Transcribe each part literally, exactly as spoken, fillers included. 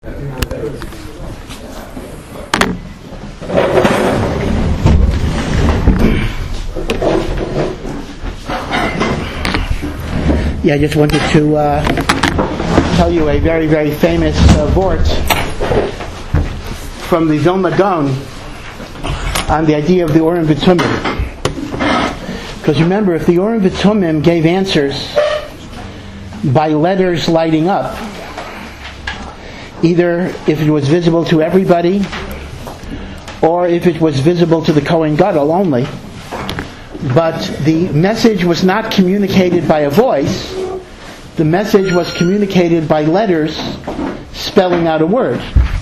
Yeah, I just wanted to uh, tell you a very, very famous uh, vort from the Vilna Gaon on the idea of the Urim V'Tumim. Because remember, if the Urim V'Tumim gave answers by letters lighting up, either if it was visible to everybody or if it was visible to the Kohen Gadol only, but the message was not communicated by a voice, the message was communicated by letters spelling out a word.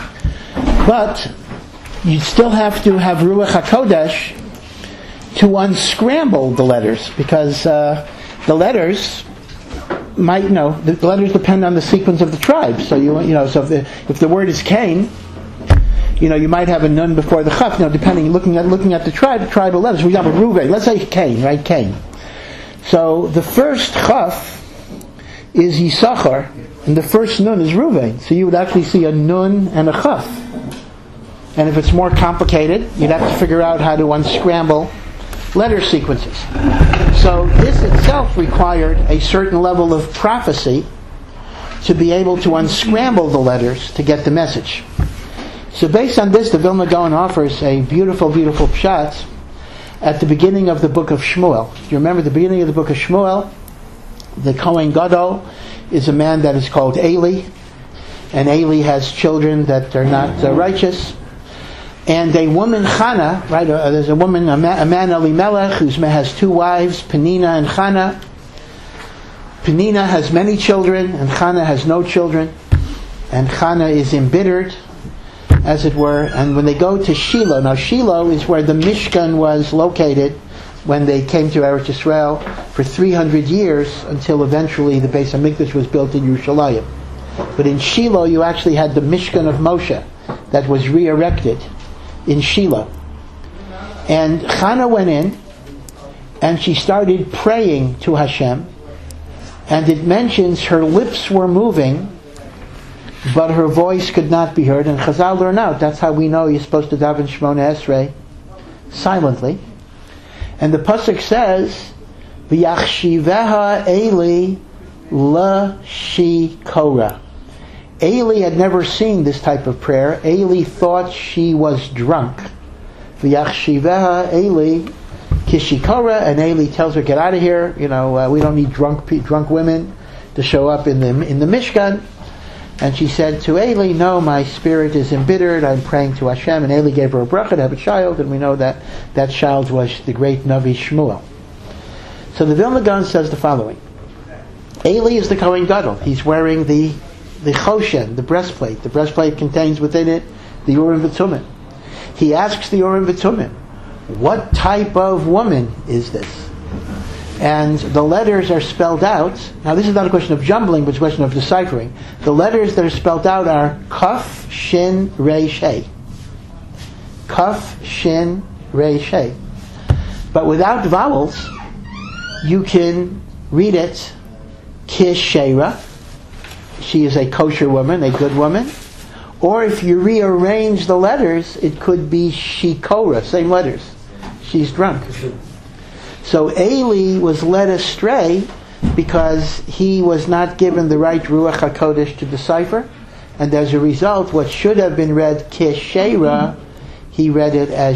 But you still have to have Ruach HaKodesh to unscramble the letters, because uh, the letters might, you know, the letters depend on the sequence of the tribe. So you, you know, so if the, if the word is Cain, you know, you might have a nun before the chaf. You know, depending, looking at looking at the tribe, the tribal letters. For example, Reuven. Let's say Cain, right? Cain. So the first chaf is Yisachar, and the first nun is Reuven. So you would actually see a nun and a chaf. And if it's more complicated, you'd have to figure out how to unscramble letter sequences. So this itself required a certain level of prophecy to be able to unscramble the letters to get the message. So based on this, the Vilna Gaon offers a beautiful, beautiful pshat at the beginning of the book of Shmuel. Do you remember the beginning of the book of Shmuel? The Kohen Gadol is a man that is called Eli, and Eli has children that are not uh, righteous. And a woman, Chana, right? Uh, there's a woman, a man, a man Elimelech, who has two wives, Penina and Chana. Penina has many children, and Chana has no children. And Chana is embittered, as it were. And when they go to Shiloh, now Shiloh is where the Mishkan was located when they came to Eretz Yisrael for three hundred years, until eventually the Beis HaMikdash was built in Yerushalayim. But in Shiloh, you actually had the Mishkan of Moshe that was re-erected in Shiloh. And Chana went in and she started praying to Hashem, and it mentions her lips were moving but her voice could not be heard. And Chazal learn out, that's how we know you're supposed to daven Shmona Esrei silently. And the pasuk says, V'yachshiveha Eli l'shikora. Eli had never seen this type of prayer. Eli thought she was drunk. V'yachshiveha Eli kishikora, and Eli tells her, get out of here. You know, uh, we don't need drunk drunk women to show up in the in the Mishkan. And she said to Eli, no, my spirit is embittered. I'm praying to Hashem. And Eli gave her a bracha to have a child, and we know that that child was the great Navi Shmuel. So the Vilna Gaon says the following: Eli is the Kohen Gadol. He's wearing the the choshen, the breastplate. The breastplate contains within it the Urim V'Tumim. He asks the Urim V'Tumim, what type of woman is this? And the letters are spelled out. Now this is not a question of jumbling, but it's a question of deciphering. The letters that are spelled out are Kaf, Shin, Reish, Hey. Kaf, Shin, Reish, Hey. But without vowels, you can read it Kishera. She is a kosher woman, a good woman. Or if you rearrange the letters, it could be Shikora, same letters. She's drunk. So Eli was led astray because he was not given the right Ruach HaKodesh to decipher, and as a result, what should have been read Kishera, he read it as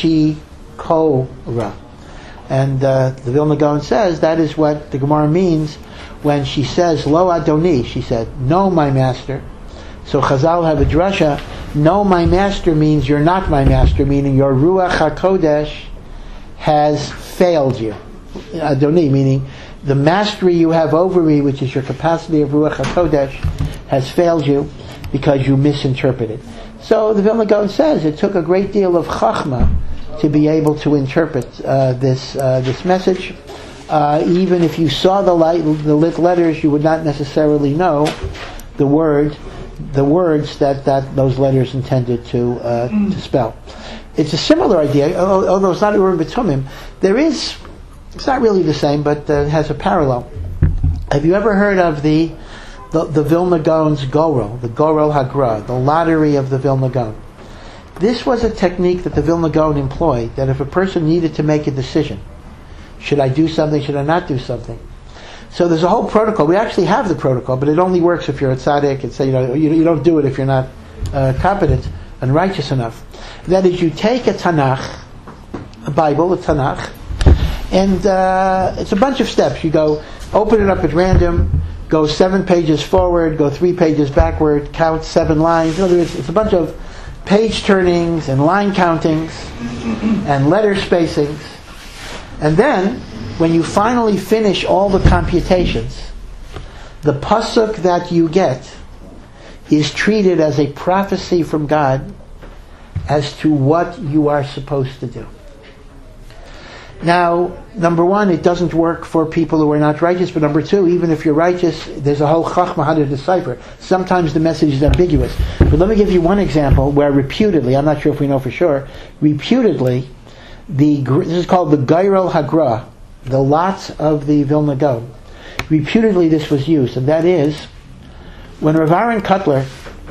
Shikora. And uh, the Vilna Gaon says that is what the Gemara means when she says Lo Adoni. She said, no, my master. So Chazal have a drasha, no, my master means you're not my master, meaning your Ruach HaKodesh has failed you. Adoni, meaning the mastery you have over me, which is your capacity of Ruach HaKodesh, has failed you because you misinterpreted. So the Vilna Gaon says it took a great deal of chachma to be able to interpret uh, this uh, this message. Uh, even if you saw the light, the lit letters, you would not necessarily know the word, the words that, that those letters intended to uh, mm. to spell. It's a similar idea, although it's not Urim V'Tumim. There is, it's not really the same, but uh, it has a parallel. Have you ever heard of the the, the Vilna Gaon's Gorel, the Gorel Hagra, the lottery of the Vilna Gaon. This was a technique that the Vilna Gaon employed, that if a person needed to make a decision, should I do something, should I not do something? So there's a whole protocol. We actually have the protocol, but it only works if you're a tzaddik, and say, you know, you, you don't do it if you're not uh, competent and righteous enough. That is, you take a Tanakh, a Bible, a Tanakh, and uh, it's a bunch of steps. You go, open it up at random, go seven pages forward, go three pages backward, count seven lines. In other words, it's a bunch of page turnings and line countings and letter spacings. And then, when you finally finish all the computations, the pasuk that you get is treated as a prophecy from God as to what you are supposed to do. Now, number one, it doesn't work for people who are not righteous, but number two, even if you're righteous, there's a whole chachma how to decipher. Sometimes the message is ambiguous. But let me give you one example where reputedly, I'm not sure if we know for sure, reputedly, the this is called the Gairel Hagra, the lots of the Vilna Gaon. Reputedly this was used, and that is, when Rav Aaron Kotler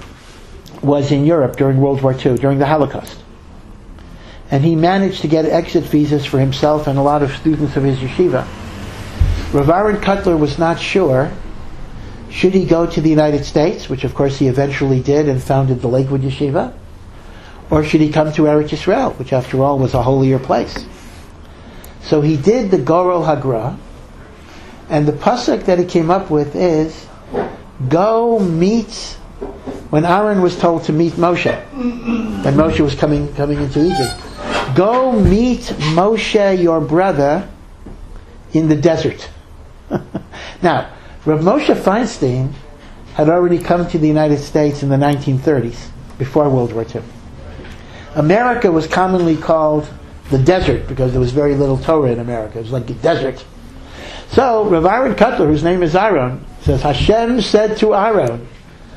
was in Europe during World War Two, during the Holocaust, and he managed to get exit visas for himself and a lot of students of his yeshiva. Rav Aaron Kotler was not sure, should he go to the United States, which of course he eventually did and founded the Lakewood Yeshiva, or should he come to Eretz Yisrael, which after all was a holier place. So he did the Gorel Hagra, and the pasuk that he came up with is, go meet, when Aaron was told to meet Moshe, when Moshe was coming coming into Egypt, go meet Moshe, your brother, in the desert. Now, Rav Moshe Feinstein had already come to the United States in the nineteen thirties, before World War Two. America was commonly called the desert because there was very little Torah in America. It was like a desert. So, Rav Aaron Kotler, whose name is Aaron, says, Hashem said to Aaron,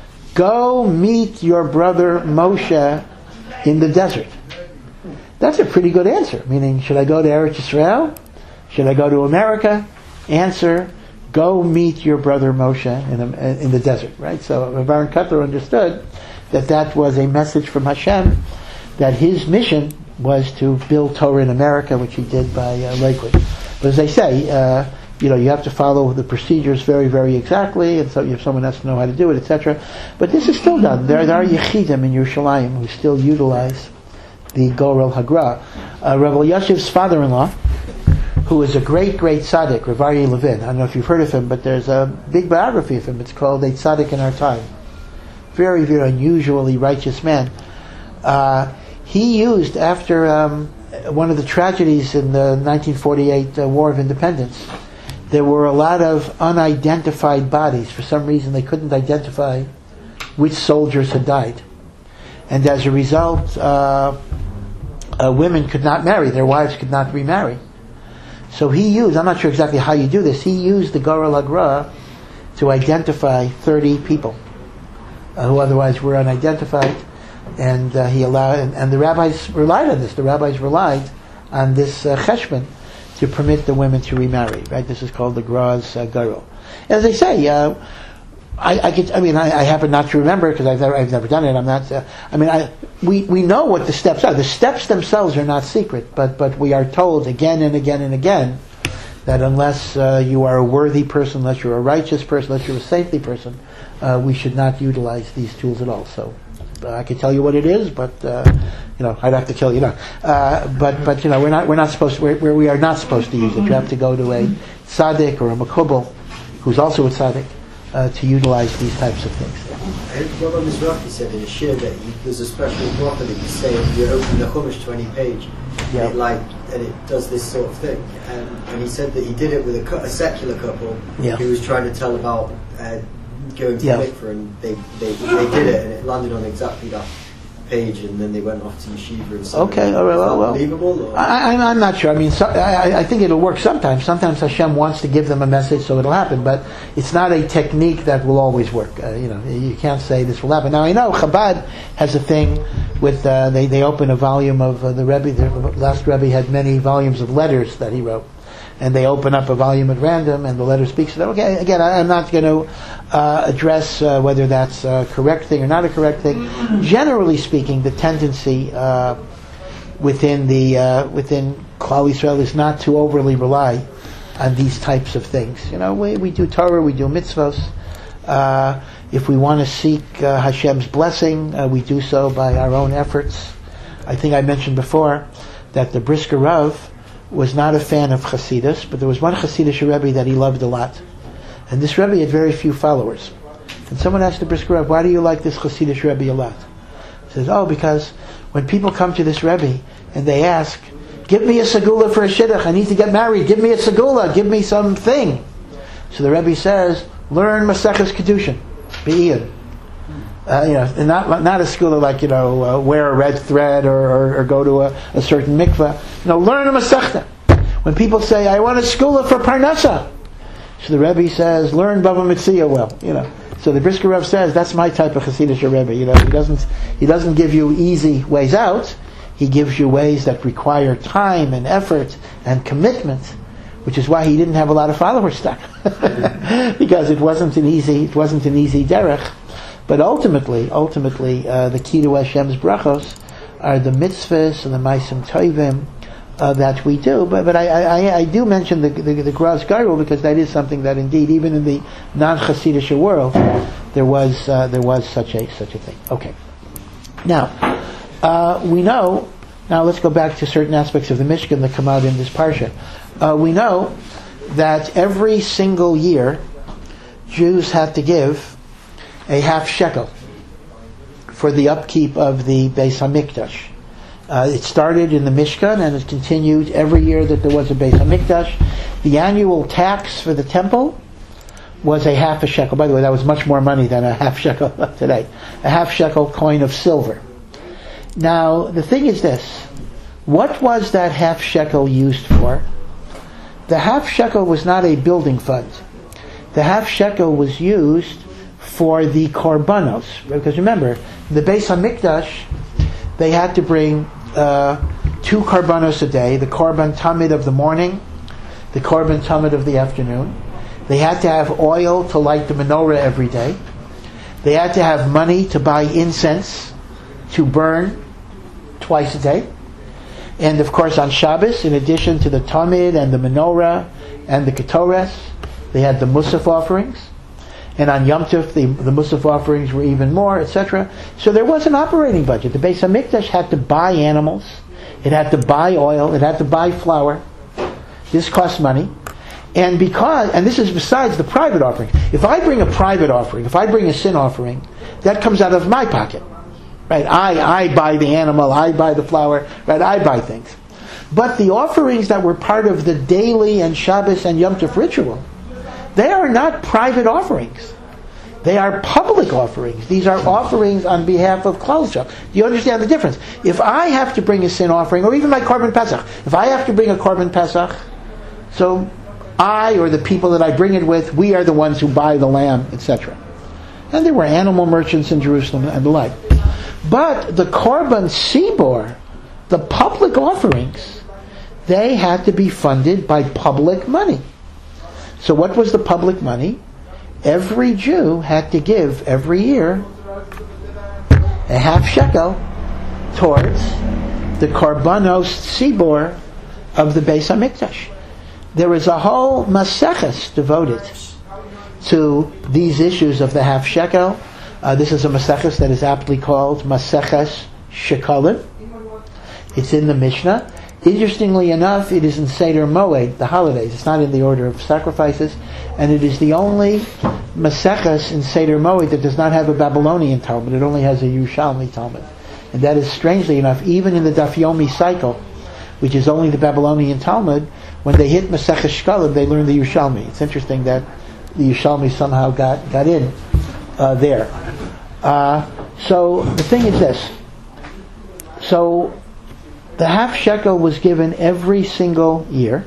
go meet your brother Moshe in the desert. That's a pretty good answer. Meaning, should I go to Eretz Yisrael? Should I go to America? Answer, go meet your brother Moshe in, a, in the desert. Right? So Rav Aaron Kotler understood that that was a message from Hashem, that his mission was to build Torah in America, which he did by uh, Lakewood. But as I say, uh, you know, you have to follow the procedures very, very exactly, and so if someone has to know how to do it, et cetera. But this is still done. There, there are Yechidim in Yerushalayim who still utilize the Gorel Hagra. Uh, Rav Elyashiv's father-in-law, who is a great, great tzaddik, Rav Aryeh Levin. I don't know if you've heard of him, but there's a big biography of him. It's called A Tzaddik in Our Time. Very, very unusually righteous man. Uh, he used, after um, one of the tragedies in the nineteen forty-eight uh, War of Independence, there were a lot of unidentified bodies. For some reason they couldn't identify which soldiers had died. And as a result, uh, uh, women could not marry. Their wives could not remarry. So he used, I'm not sure exactly how you do this, he used the Gorel Hagra to identify thirty people uh, who otherwise were unidentified. And uh, he allowed, and, and the rabbis relied on this. The rabbis relied on this uh, cheshbon to permit the women to remarry. Right? This is called the Graz uh, Gorel. As I say, uh, I, I could. I mean, I, I happen not to remember because I've never, I've never done it. I'm not. Uh, I mean, I, we we know what the steps are. The steps themselves are not secret, but but we are told again and again and again that unless uh, you are a worthy person, unless you're a righteous person, unless you're a saintly person, uh, we should not utilize these tools at all. So. Uh, I could tell you what it is, but uh, you know, I'd have to kill you. No, uh, but but you know, we're not we're not supposed to, we're, where we are not supposed to use it. You have to go to a tzaddik or a makubal, who's also a tzaddik, uh, to utilize these types of things. I think Rabbi Mizrahi said in a shir that you, there's a special bracha that you say if you open the Chumash to any page, yeah. and it like and it does this sort of thing. And, and he said that he did it with a, a secular couple yeah. who was trying to tell about. Uh, going to yeah. mikveh, and they, they they did it, and it landed on exactly that page, and then they went off to yeshiva and stuff. Okay, all right, well, well. Unbelievable. I, I'm, I'm not sure. I mean, so, I, I think it'll work sometimes. Sometimes Hashem wants to give them a message, so it'll happen. But it's not a technique that will always work. Uh, you know, you can't say this will happen. Now I know Chabad has a thing with uh, they they open a volume of uh, the Rebbe. The last Rebbe had many volumes of letters that he wrote. and they open up a volume at random, and the letter speaks to them. Okay, again, I, I'm not going to uh, address uh, whether that's a correct thing or not a correct thing. Generally speaking, the tendency uh, within the uh, within Klal Yisrael is not to overly rely on these types of things. You know, we we do Torah, we do mitzvos. Uh, if we want to seek uh, Hashem's blessing, uh, we do so by our own efforts. I think I mentioned before that the Brisker Rav was not a fan of Hasidus, but there was one Hasidic Rebbe that he loved a lot. And this Rebbe had very few followers. And someone asked the Brisker Rav, why do you like this Hasidic Rebbe a lot? He says, oh, because when people come to this Rebbe and they ask, give me a segula for a shidduch, I need to get married, give me a segula, give me something. So the Rebbe says, learn Maseches Kedushin, Be'iyad. Uh, you know, not not a segula like, you know, uh, wear a red thread or, or, or go to a, a certain mikveh. You know, learn a Masechta. When people say, I want a segula for Parnasa, so the Rebbe says, learn Bava Metzia well. You know, so the Brisker Rav says, that's my type of Hasidic Rebbe. You know, he doesn't he doesn't give you easy ways out. He gives you ways that require time and effort and commitment, which is why he didn't have a lot of followers stuck, because it wasn't an easy it wasn't an easy derech. But ultimately, ultimately, uh, the key to Hashem's brachos are the mitzvahs and the ma'asim tovim uh, that we do. But but I, I, I do mention the the, the Graz Garul because that is something that indeed, even in the non-Hasidic world, there was uh, there was such a such a thing. Okay. Now uh, we know. Now let's go back to certain aspects of the Mishkan that come out in this parsha. Uh, we know that every single year, Jews have to give a half shekel for the upkeep of the Beis Hamikdash. Uh, it started in the Mishkan and it continued every year that there was a Beis Hamikdash. The annual tax for the temple was a half a shekel. By the way, that was much more money than a half shekel today. A half shekel coin of silver. Now, the thing is this. What was that half shekel used for? The half shekel was not a building fund. The half shekel was used for the korbanos, because remember, the Beis Hamikdash, they had to bring uh, two korbanos a day: the korban tamid of the morning, the korban tamid of the afternoon. They had to have oil to light the menorah every day. They had to have money to buy incense to burn twice a day, and of course on Shabbos, in addition to the tamid and the menorah and the ketores, they had the musaf offerings. And on Yom Tov, the, the Musaf offerings were even more, et cetera. So there was an operating budget. The Beis Hamikdash had to buy animals. It had to buy oil. It had to buy flour. This cost money. And because, and this is besides the private offering. If I bring a private offering, if I bring a sin offering, that comes out of my pocket. Right? I, I buy the animal. I buy the flour. Right? I buy things. But the offerings that were part of the daily and Shabbos and Yom Tov ritual, they are not private offerings. They are public offerings. These are offerings on behalf of Klal Yisrael. Do you understand the difference? If I have to bring a sin offering, or even my Korban Pesach, if I have to bring a Korban Pesach, so I or the people that I bring it with, we are the ones who buy the lamb, et cetera. And there were animal merchants in Jerusalem and the like. But the Korban Sibor, the public offerings, they had to be funded by public money. So what was the public money? Every Jew had to give every year a half shekel towards the Korbanos Sibor of the Beis Hamikdash. There is a whole Maseches devoted to these issues of the half shekel. Uh, this is a Maseches that is aptly called Maseches Shekalim. It's in the Mishnah. Interestingly enough, it is in Seder Moed, the holidays. It's not in the order of sacrifices, and it is the only Maseches in Seder Moed that does not have a Babylonian Talmud. It only has a Yerushalmi Talmud. And that is, strangely enough, even in the Daf Yomi cycle, which is only the Babylonian Talmud, when they hit Maseches Shkalim, they learn the Yerushalmi. It's interesting that the Yerushalmi somehow got, got in uh, there. Uh, so the thing is this. So the half shekel was given every single year.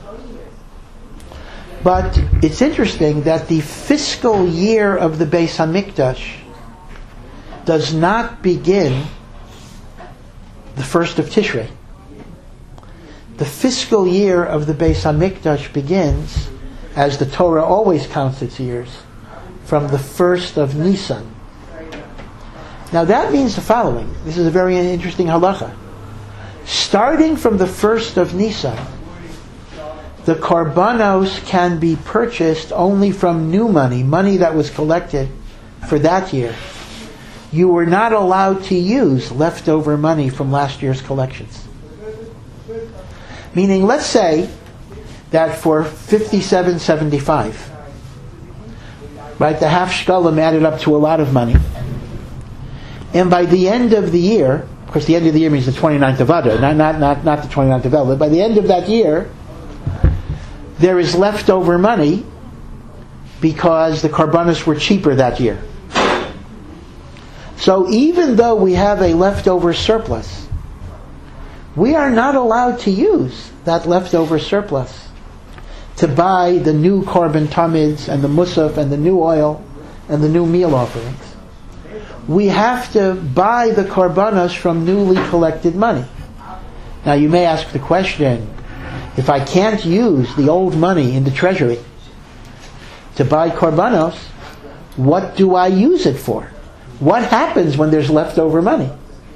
But it's interesting that the fiscal year of the Beis Hamikdash does not begin the first of Tishrei. the fiscal year of the Beis HaMikdash begins, as the Torah always counts its years, from the first of Nisan. Now that means the following. This is a very interesting halacha. Starting from the first of Nisan, the korbanos can be purchased only from new money, money that was collected for that year. You were not allowed to use leftover money from last year's collections. Meaning, let's say that for fifty-seven seventy-five, right, the half shkalim added up to a lot of money. And by the end of the year, of course the end of the year means the twenty-ninth of Adar, not, not, not, not the twenty-ninth of Elul, but by the end of that year, there is leftover money because the korbanos were cheaper that year. So even though we have a leftover surplus, we are not allowed to use that leftover surplus to buy the new korban tamids and the musaf and the new oil and the new meal offerings. We have to buy the korbanos from newly collected money. Now you may ask the question, if I can't use the old money in the treasury to buy korbanos, what do I use it for? What happens when there's leftover money?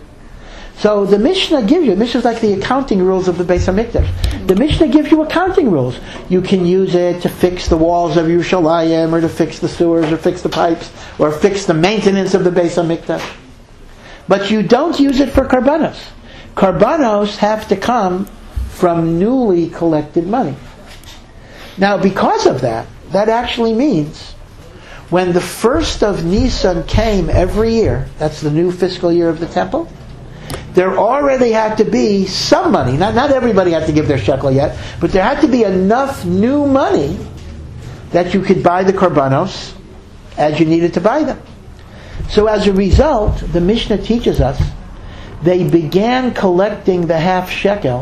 So the Mishnah gives you, Mishnah is like the accounting rules of the Beis HaMikdash. The Mishnah gives you accounting rules. You can use it to fix the walls of Yerushalayim, or to fix the sewers, or fix the pipes, or fix the maintenance of the Beis HaMikdash. But you don't use it for korbanos. Korbanos have to come from newly collected money. Now because of that, that actually means when the first of Nisan came every year, that's the new fiscal year of the temple, there already had to be some money. Not, not everybody had to give their shekel yet, but there had to be enough new money that you could buy the korbanos as you needed to buy them. So as a result, the Mishnah teaches us they began collecting the half shekel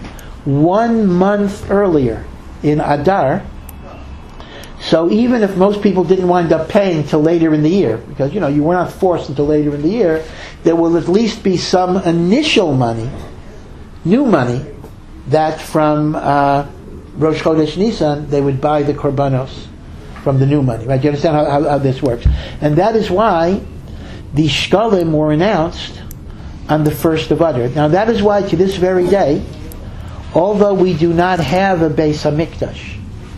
one month earlier in Adar. So even if most people didn't wind up paying till later in the year, because you know you were not forced until later in the year, there will at least be some initial money, new money, that from uh, Rosh Chodesh Nisan they would buy the korbanos from the new money. Right? Do you understand how, how, how this works? And that is why the shkalim were announced on the first of Adar. Now that is why to this very day, although we do not have a Beis HaMikdash,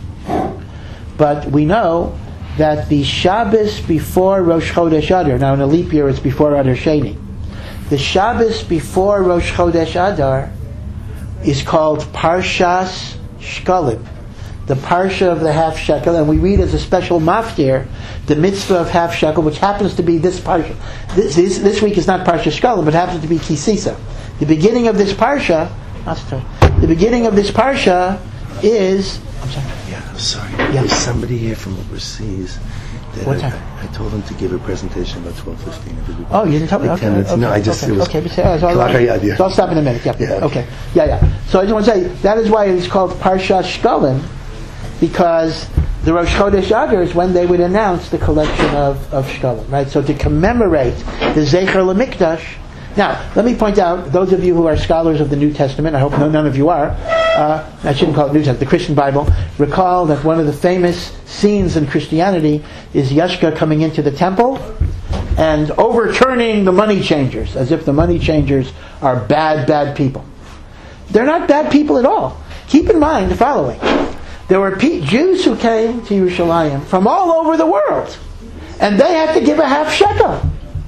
but we know that the Shabbos before Rosh Chodesh Adar, now in a leap year it's before Adar Sheni, the Shabbos before Rosh Chodesh Adar is called Parshas Shkalim, the Parsha of the half shekel, and we read as a special maftir the mitzvah of half shekel, which happens to be this Parsha. This, this, this week is not Parsha Shkalim, but happens to be Kisisa. The beginning of this Parsha, the beginning of this Parsha is, I'm sorry. Yeah, I'm sorry. Yeah. There's somebody here from overseas. That What I, time? I told him to give a presentation about twelve fifteen. Oh, you didn't tell me? Like Okay, ten minutes. okay, No, I just, okay, it was... okay, but, uh, so, I'll, Kalaka Yad, yeah. so I'll stop in a minute. Yeah. Yeah, Okay. okay. Yeah, yeah. So I just want to say, that is why it is called Parshat Shkalim, because the Rosh Chodesh Adar is when they would announce the collection of, of Shkalim, right? So to commemorate the Zecher LaMikdash. Now, let me point out, those of you who are scholars of the New Testament, I hope no, none of you are, uh, I shouldn't call it New Testament, the Christian Bible, recall that one of the famous scenes in Christianity is Yeshka coming into the temple and overturning the money changers, as if the money changers are bad, bad people. They're not bad people at all. Keep in mind the following. There were P- Jews who came to Yerushalayim from all over the world, and they had to give a half shekel.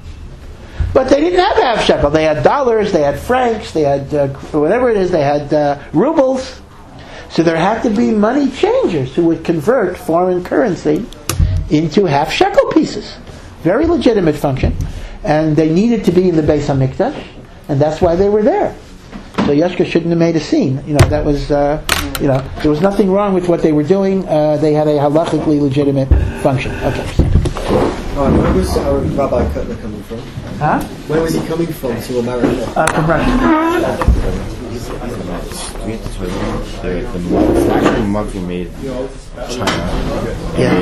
But they didn't have half shekel. They had dollars, they had francs, they had uh, whatever it is, they had uh, rubles. So there had to be money changers who would convert foreign currency into half shekel pieces. Very legitimate function. And they needed to be in the Beis HaMikdash, and that's why they were there. So Yeshka shouldn't have made a scene. You know, that was, uh, you know, there was nothing wrong with what they were doing. Uh, they had a halachically legitimate function. Okay. All right, where was our Rabbi Kotler coming from? Huh? Where was he coming from to America? Uh, from Russia. The, the, the factory mug he made China. Yeah.